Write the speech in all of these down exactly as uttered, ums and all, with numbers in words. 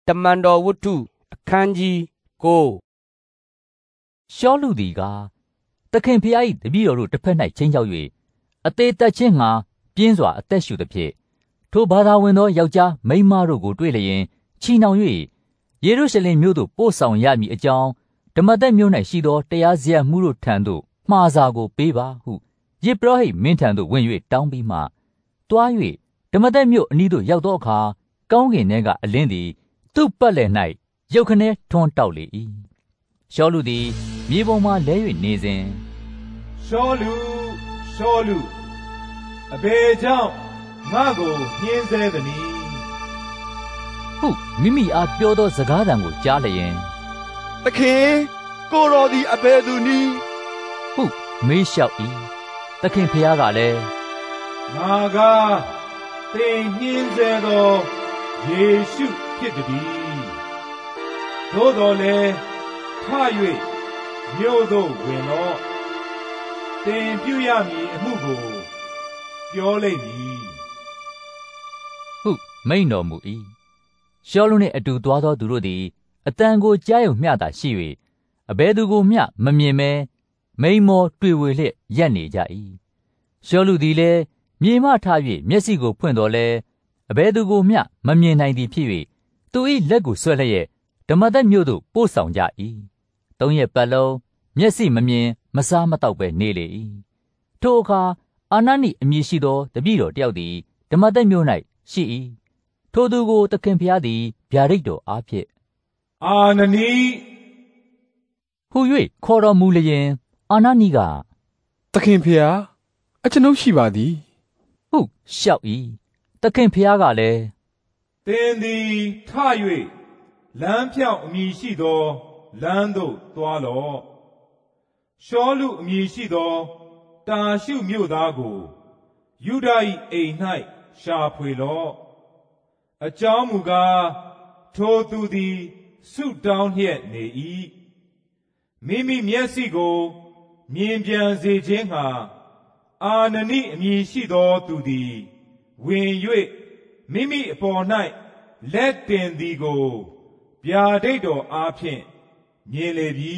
တမန်တော်ဝတ္ထုအခန်းကြီးကိုရှောလုသည်ကသခင်ဖျား၏တပည့်တော်တို့တစ်ဖက်၌ချင်းချောက်၍အသေးသက်ချင်းငှာပြင်းစွာအသက်ရှူသည်ဖြင့်ထိုဘာသာဝင်သောယောက်ျားမိန်းမတို့ကိုတွေ့လျင်ချီနှောင်၍ယေရုရှလင်မြို့သို့ပို့ဆောင်ရမည်အကြောင်းဒမာသက်မြို့၌ရှိသောတရားစရပ်မှုတို့ထံသို့မှားစာကိုပေးပါဟုယေဘရဟိမင်းထံသို့ဝင်၍တောင်းပြီးမှတွား၍ဒမာသက်မြို့အနီးသို့ရောက်သောအခါကောင်းကင်ထဲကအလင်းသည်သူ့ပတ်လည်၌ရုတ်ခနဲထွန်းတောက်လေ၏ရှောလုသည်မြေပေါ်မှလဲ၍နေစဉ်ရှောလုရှောလုအဘယ်ကြောင့်ငါ့ကိုညှင်းဆဲသနည်းဟုမိမိအားပြောသောစကားသံကိုကြားလျင်သခင်ကိုတော်သည်အဘယ်သူနည်းဟုမေးလျှောက်၏သခင်ဖျားကလည်းငါကသင်ညှင်းဆဲသောယေရှုဖြစ်သည်သို့တော်လည်းထ၍မြို့သို့ဝင်လော့သင်ပြုရမည်အမှုကိုပြောလိမ့်မည်ဟုမိန့်တော်မူ၏ရှောလုနှင့်အတူသွားသောသူတို့သည်အတန်ကိုကြားရုံမျှသာရှိ၍အဘယ်သူကိုမျှမမြင်မဲမိန်မောတွေ့ဝေလျက်ရပ်နေကြ၏ရှောလုသည်လည်းမြေမှထ၍မျက်စိကိုဖွင့်တော်လဲအဘယ်သူကိုမျှမမြင်နိုင်သည်ဖြစ်၍သူ၏လက်ကိုဆွဲလျက်ဒမာသက်မြို့သို့ပို့ဆောင်ကြ၏သုံးရက်ပတ်လုံးမျက်စိမမြင်မစားမတော့ပဲနေလေ၏ထိုအခါအာနနိအမည်ရှိသောတပည့်တော်တယောက်သည်ဒမာသက်မြို့၌ရှိ၏ထိုသူကိုသခင်ဖျားသည်ဗျာဒိတ်တော်အားဖြင့်အာနနိဟူ၍ခေါ်တော်မူလျင်အာနနိကသခင်ဖျားအကျွန်ုပ်ရှိပါသည်ဟုလျှောက်၏သခင်ဖျားကလည်းသင်သည်ထ၍လမ်းဖြောင့်အမည်ရှိသောလမ်းသို့သွားလော့ရှောလုအမည်ရှိသောတာရှုမြို့သားကိုယုဒ၏အိမ်၌ရှာဖွေလော့အကြောင်းမူကားထိုသူသည်ဆုတောင်းလျက်နေ၏မိမိမျက်စိကိုမြင်ပြန်စေခြင်းငှာအာနနိအမည်ရှိသောသူသည်ဝင်၍မိမိအပေါ်၌လက်တင်သည်ကိုဗျာဒိတ်တော်အားဖြင့်မြင်လေပြီ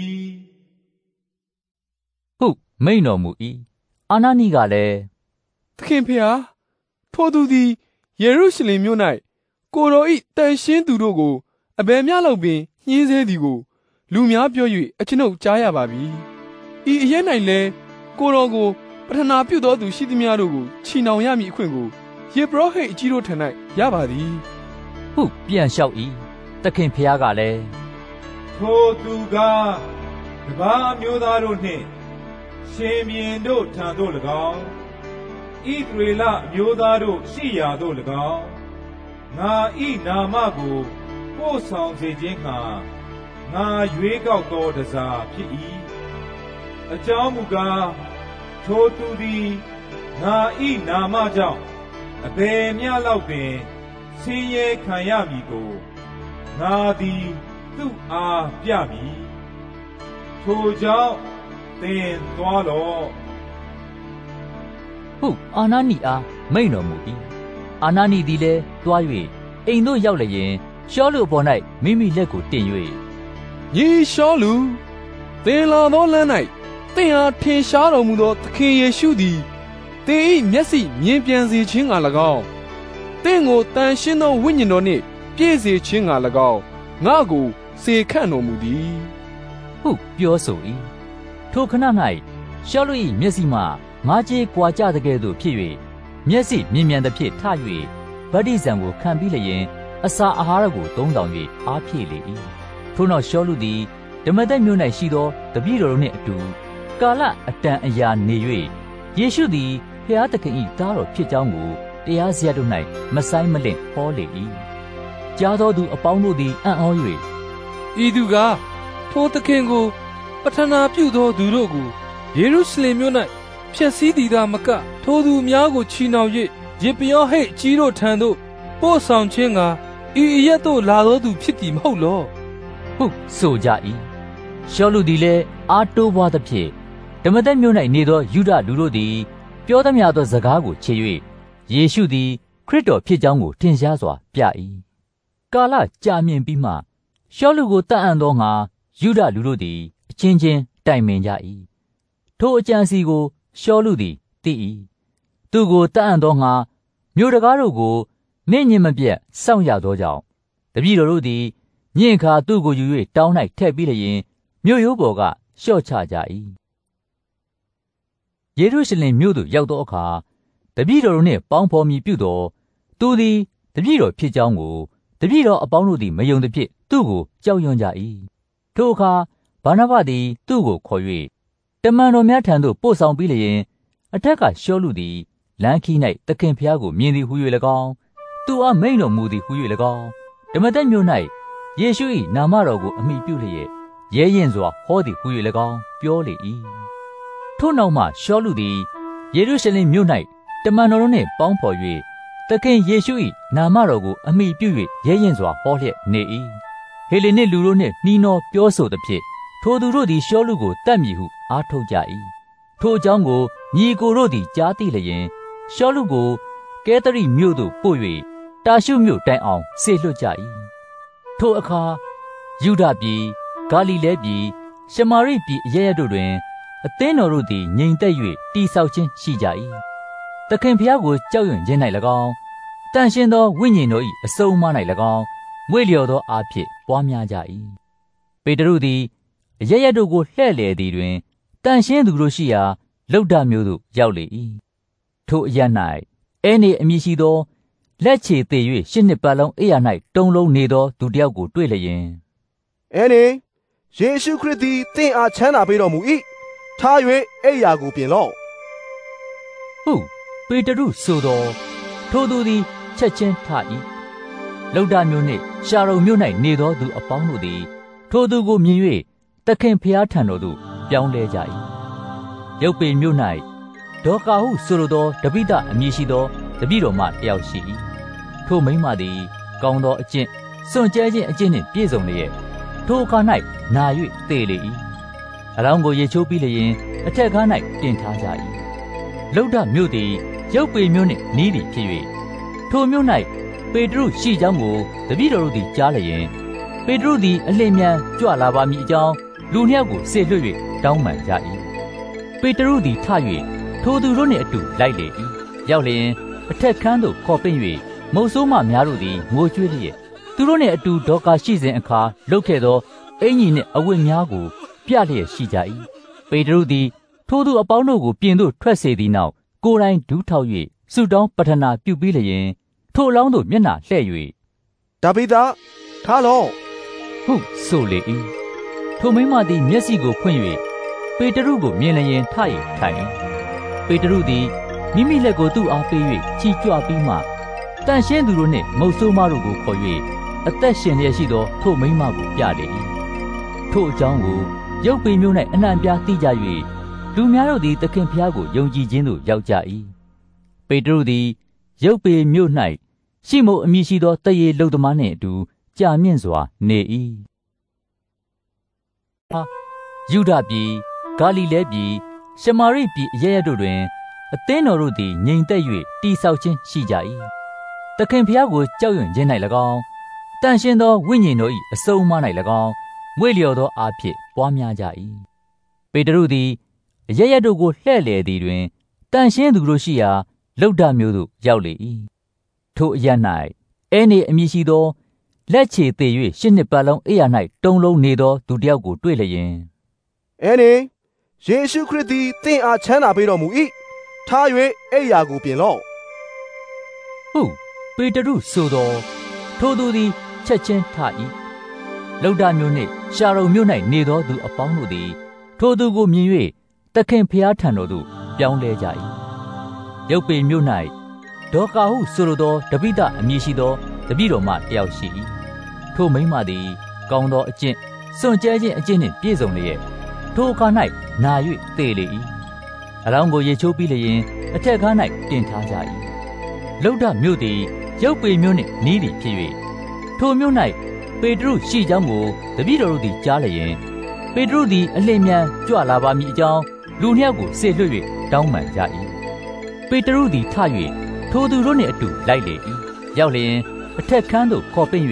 ဟုမိန့်တော်မူ၏အာနနိကလည်းသခင်ဖျားထိုသူသည်ယေရုရှလင်မြို့၌ကိုတော်၏တန်ရှင်းသူတို့ကိုအဘယ်မျှလောက်ပင်ညှင်းဆဲသည်ကိုလူများပြော၍အကျွန်ုပ်ကြားရပါပြီဤအရက်၌လည်းကိုတော်ကိုပထနာပြုသောသူရှိသမျှတို့ကိုချီနှောင်ရမည်အခွင့်ကိုယေဘရဟိအကြီးတို့ထံ၌ရပါသည်ဟုပြန်လျှောက်၏သခင်ဖျားကလည်းထိုသူကတပါးမျိုးသားတို့နှင့်ရှင်ဘုရင်တို့ထံသို့၎င်းဣသရေလမျိုးသားတို့ရှိရာသို့၎င်းငါဤနာမကိုပို့ဆောင်စေခြင်းငှာငါရွေးကောက်သောတစားဖြစ်၏အကြောင်းမူကားထိုသူသည်ငါဤနာမကြောင့်အဘယ်မျှလောက်ပင်ဆင်းရဲခံရမည်ကိုငါသည်သူ့အားပြမည်ထိုကြောင့်သင်သွားလော့ဟုအာနနိအားမိန့်တော်မူ၏အာနနိသည်လည်းသွား၍အိမ်သို့ရောက်လျင်ရှောလုအပေါ်၌မိမိလက်ကိုတင်၍ညီရှောလုသင်လာသောလမ်း၌သင်အားထင်ရှားတော်မူသောသခင်ယေရှုသည်သင်၏မျက်စိမြင်ပြန်စေခြင်းငှာ၎င်းသင်ကိုတန်ရှင်းသောဝိညာဉ်တော်နှင့်ပြည့်စေခြင်းငှာ၎င်းငါကိုစေခန့်တော်မူသည်ဟုပြောဆို၏ထိုခဏ၌ရှောလု၏မျက်စိမှငါးကြေးကွာကြတဲ့ကဲ့သို့ဖြစ်၍မျက်စိမြင်မြန်သဖြင့်ထ၍ဗတ္တိဇံကိုခံပြီးလျင်အစာအာဟာရကိုသုံးဆောင်၍အားဖြည့်လေ၏ထို့နောက်ရှောလုသည်ဒမာသက်မြို့၌ရှိသောတပည့်တော်တို့နှင့်အတူကာလအတန်အရာနေ၍ယေရှုသည်ဖျားသခင်၏သားတော်ဖြစ်ကြောင်းကိုတရားစရပ်တို့၌မဆိုင်မလင့်ဟောလေ၏ကြားသောသူအပေါင်းတို့သည်အံ့ဩ၍ဤသူကထိုသခင်ကိုပထနာပြုသောသူတို့ကိုယေရုရှလင်မြို့၌ဖျက်ဆီးသည်သာမကထိုသူများကိုချီနှောင်၍ယေဘရဟိအကြီးတို့ထံသို့ပို့ဆောင်ခြင်းကဤအရက်သို့လာသောသူဖြစ်သည်မဟုတ်လောဟုဆိုကြ၏ရှောလုသည်လည်းအားတိုးပွားသဖြင့်ဒမာသက်မြို့၌နေသောယုဒလူတို့သည်ပြောသမျှသောစကားကိုချေ၍ယေရှုသည်ခရစ်တော်ဖြစ်ကြောင်းကိုထင်ရှားစွာပြ၏ကာလကြာမြင့်ပြီးမှရှောလုကိုတတ်အံ့သောငါယူဒလူတို့သည်အချင်းချင်းတိုင်ပင်ကြ၏ထိုအကြံစီကိုရှောလုသည်သိ၏သူကိုတတ်အံ့သောငါမြို့တကားတို့ကိုနေ့ညမပြတ်စောင့်ရသောကြောင့်တပည့်တော်တို့သည်ညင်ခါသူ့ကိုယူ၍တောင်း၌ထည့်ပြီးလျင်မြို့ရိုးပေါ်ကလျှော့ချကြ၏ယေရုရှလင်မြို့သို့ရောက်သောအခါတပည့်တော်တို့နှင့်ပေါင်းဖော်မည်ပြုသောသူသည်တပည့်တော်ဖြစ်ကြောင်းကိုတပည့်တော်အပေါင်းတို့သည်မယုံသဖြင့်သူ့ကိုကြောက်ရွံ့ကြ၏ထိုအခါဗာနဗသည်သူ့ကိုခေါ်၍တမန်တော်များထံသို့ပို့ဆောင်ပြီးလျင်အထက်ကရှောလုသည်လမ်းခီး၌သခင်ဖျားကိုမြင်သည်ဟု၍၎င်းသူအားမိန့်တော်မူသည်ဟု၍၎င်းဓမ္မသက်မြို့၌ယေရှု၏နာမတော်ကိုအမိပြုလျက်ရဲရင်စွာဟောသည်ဟု၍၎င်းပြောလေ၏ထို့နောက်မှရှောလုသည်ယေရုရှလင်မြို့၌တမန်တော်တို့နှင့်ပေါင်းဖော်၍သခင်ယေရှု၏နာမတော်ကိုအမိပြု၍ရဲရင်စွာဟောလျက်နေ၏ဟေလေနစ်လူတို့နှင့်နှီးနှောပြောဆိုသဖြင့်ထိုသူတို့သည်ရှောလုကိုတတ်မည်ဟုအားထုတ်ကြ၏ထိုအကြောင်းကိုညီကိုတို့သည်ကြားသိလျင်ရှောလုကိုကဲသရိမြို့သို့ပို့၍တာရှုမြို့တိုင်အောင်ဆေလွှတ်ကြ၏ထိုအခါယူဒပြည်ဂါလိလဲပြည်ရှမာရိပြည်အရရတို့တွင်အသင်းတော်တို့သည်ငြိမ်သက်၍တိဆောက်ခြင်းရှိကြ၏သခင်ဖျားကိုကြောက်ရွံ့ခြင်း၌၎င်းတန်ရှင်းသောဝိညာဉ်တော်၏အစုံအမ၌၎င်းမွေ့လျော်သောအားဖြင့်ပွားများကြ၏ပေတရုသည်အရရတို့ကိုလှဲ့လေသည်တွင်တန်ရှင်းသူတို့ရှိရာလုဒ္ဒမြို့သို့ရောက်လေ၏ထိုအရ၌အဲနေအမည်ရှိသောလက်ချေသေး၍ရှစ်နှစ်ပတ်လုံးအိယာ၌တုံလုံးနေသောသူတစ်ယောက်ကိုတွေ့လျင်အဲနေယေရှုခရစ်သည်သင်အားချမ်းသာပေးတော်မူ၏ထား၍အိယာကိုပြင်လော့ဟုပေတရုဆိုသောထိုသူသည်ချက်ချင်းထ၏လုဒ္ဒမြို့နှင့်ရှာရုံမြို့၌နေသောသူအပေါင်းတို့သည်ထိုသူကိုမြင်၍သခင်ဖျားထံတော်သို့ပြောင်းလဲကြ၏ယုပ်ပေမြို့၌ဒေါကာဟုဆိုလိုသောတပိသအမည်ရှိသောတပည့်တော်မှတယောက်ရှိ၏ထိုမိန်းမသည်ကောင်းသောအကျင့်စွန့်ကြဲခြင်းအကျင့်နှင့်ပြည့်စုံလျက်ထိုအခါ၌နာ၍သေလေ၏အလောင်းကိုရေချိုးပြီးလျင်အထက်ကား၌တင်ထားကြ၏လုဒ္ဒမြို့သည်ယုပ်ပေမြို့နှင့်နီးသည်ဖြစ်၍ထိုမြို့၌ပေတရုရှိကြောင်းကိုတပည့်တော်တို့သည်ကြားလျင်ပေတရုသည်အလင်းမြန်ကြွလာပါမည်အကြောင်းလူနှစ်ယောက်ကိုဆေလွှတ်၍တောင်းပန်ကြ၏ပေတရုသည်ထ၍ထိုသူတို့နှင့်အတူလိုက်လေ၏ရောက်လျင်အထက်ခန်းသို့ခေါ်ပင့်၍မုတ်ဆိုးမများတို့သည်ငိုကြွေးလျက်သူတို့နှင့်အတူဒေါကာရှိစဉ်အခါလှုပ်ခဲ့သောအင်ကြီးနှင့်အဝတ်များကိုပြလျက်ရှိကြ၏ပေတရုသည်ထိုသူအပေါင်းတို့ကိုပြင်သို့ထွက်စေသည့်နောက်ကိုယ်တိုင်ဒူးထောက်၍ဆုတောင်းပတနာပြုပြီးလျင်ထိုအလောင်းသို့မျက်နှာလှည့်၍ဒါဗိဒထားလော့ဟုဆိုလေ၏ထိုမိန်းမသည်မျက်စိကိုဖွင့်၍ပေတရုကိုမြင်လျင်ထ၍ထိုင်၏ပေတရုသည်မိမိလက်ကိုသူ့အားပေး၍ချီကြွပြီးမှတန်ရှင်းသူတို့နှင့်မုတ်ဆိုးမတို့ကိုခေါ်၍အသက်ရှင်လျက်ရှိသောထိုမိန်းမကိုပြလေ၏ထိုအကြောင်းကိုယုပ်ပေမြို့၌အနှံ့ပြားသိကြ၍လူများတို့သည်သခင်ဖျားကိုယုံကြည်ခြင်းသို့ရောက်ကြ၏ပေတရုသည်ယုပ်ပေမြို့၌ရှိမုန်အမည်ရှိသောတရေလုသမားနှင့်အတူကြာမြင့်စွာနေ၏ယူဒပြည်ဂါလိလဲပြည်ရှမာရိပြည်အရရတို့တွင်အသင်းတော်တို့သည်ငြိမ်သက်၍တိဆောက်ခြင်းရှိကြ၏သခင်ဖျားကိုကြောက်ရွံ့ခြင်း၌၎င်းတန်ရှင်းသောဝိညာဉ်တော်၏အစုံအမ၌၎င်းမွေ့လျော်သောအားဖြင့်ပွားများကြ၏ပေတရုသည်အရရတို့ကိုလှဲ့လေသည်တွင်တန်ရှင်းသူတို့ရှိရာလုဒ္ဒမြို့သို့ရောက်လေ၏ထိုအရ၌အဲနေအမည်ရှိသောလက်ချေသေး၍ရှစ်နှစ်ပတ်လုံးအိယာ၌တုံလုံးနေသောသူတစ်ယောက်ကိုတွေ့လျင်အဲနေယေရှုခရစ်သည်သင်အားချမ်းသာပေးတော်မူ၏ထား၍အိယာကိုပြင်လော့ဟုပေတရုဆိုသောထိုသူသည်ချက်ချင်းထ၏လုဒ္ဒမြို့နှင့်ရှာရုံမြို့၌နေသောသူအပေါင်းတို့သည်ထိုသူကိုမြင်၍သခင်ဖျားထံတော်သို့ပြောင်းလဲကြ၏ယုပ်ပေမြို့၌ဒေါကာဟုဆိုလိုသောတပိသအမည်ရှိသောတပည့်တော်မှတယောက်ရှိ၏ထိုမိန်းမသည်ကောင်းသောအကျင့်စွန့်ကြဲခြင်းအကျင့်နှင့်ပြည့်စုံလျက်ထိုအခါ၌နာ၍သေလေ၏အလောင်းကိုရေချိုးပြီးလျင်အထက်ကား၌တင်ထားကြ၏လုဒ္ဒမြို့သည်ယုပ်ပေမြို့နှင့်နီးသည်ဖြစ်၍ထိုမြို့၌ပေတရုရှိကြောင်းကိုတပည့်တော်တို့သည်ကြားလျင်ပေတရုသည်အလင်းမြန်ကြွလာပါမည်အကြောင်းလူနှစ်ယောက်ကိုဆေလွှတ်၍တောင်းပန်ကြ၏ပေတရုသည်ထ၍ထိုသူတို့နှင့်အတူလိုက်လေ၏ရောက်လျင်အထက်ခန်းသို့ခေါ်ပင့်၍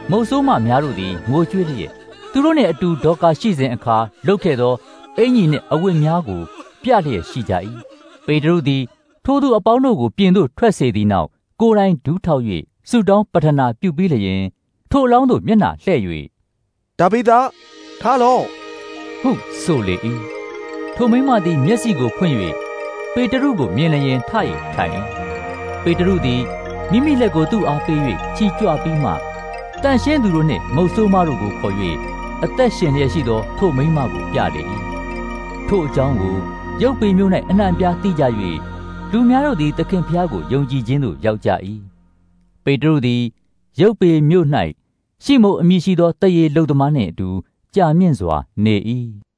မုတ်ဆိုးမများတို့သည်ငိုကြွေးလျက်သူတို့နှင့်အတူဒေါကာရှိစဉ်အခါလှုပ်ခဲ့သောအင်ကြီးနှင့်အဝတ်များကိုပြလျက်ရှိကြ၏ပေတရုသည်ထိုသူအပေါင်းတို့ကိုပြင်သို့ထွက်စေသည့်နောက်ကိုယ်တိုင်ဒူးထောက်၍ဆုတောင်းပတနာပြုပြီးလျင်ထိုအလောင်းတို့မျက်နှာလှဲ့၍ဒါဗိဒထားလော့ဟုဆိုလေ၏ထိုမိန်းမသည်မျက်စိကိုဖွင့်၍ပေတရုကိုမြင်လျင်ထ၍ထိုင်၏ပေတရုသည်မိမိလက်ကိုသူ့အားပေး၍ချီကြွပြီးမှတန်ရှင်းသူတို့နှင့်မုတ်ဆိုးမတို့ကိုခေါ်၍အသက်ရှင်လျက်ရှိသောထိုမိန်းမကိုပြလေ၏ထိုအကြောင်းကိုရုပ်ပေမြို့၌အနှံ့ပြားသိကြ၍လူများတို့သည်သခင်ဖျားကိုယုံကြည်ခြင်းသို့ရောက်ကြ၏ပေတရုသည်ရုပ်ပေမြို့၌ရှိမုန်အမည်ရှိသောတရေလုတ်သမားနှင့်အတူကြာမြင့်စွာနေ၏